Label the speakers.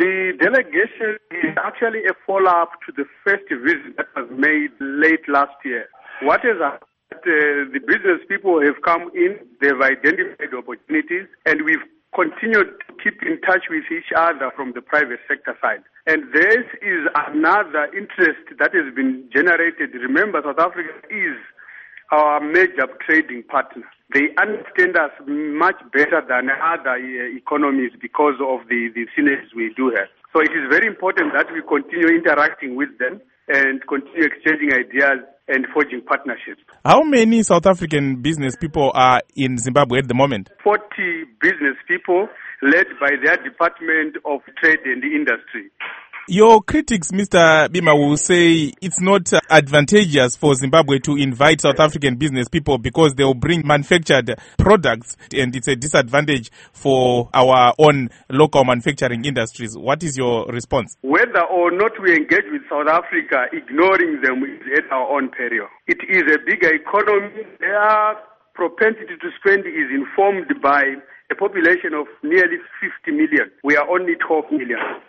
Speaker 1: The delegation is actually a follow-up to the first visit that was made late last year. What has happened? The business people have come in, they've identified opportunities, and we've continued to keep in touch with each other from the private sector side. And this is another interest that has been generated. Remember, South Africa is our major trading partner. They understand us much better than other economies because of the synergies we do have. So it is very important that we continue interacting with them and continue exchanging ideas and forging partnerships.
Speaker 2: How many South African business people are in Zimbabwe at the moment?
Speaker 1: 40 business people led by their Department of Trade and Industry.
Speaker 2: Your critics, Mr. Bima, will say it's not advantageous for Zimbabwe to invite South African business people because they will bring manufactured products, and it's a disadvantage for our own local manufacturing industries. What is your response?
Speaker 1: Whether or not we engage with South Africa, ignoring them is at our own peril. It is a bigger economy. Their propensity to spend is informed by a population of nearly 50 million. We are only 12 million.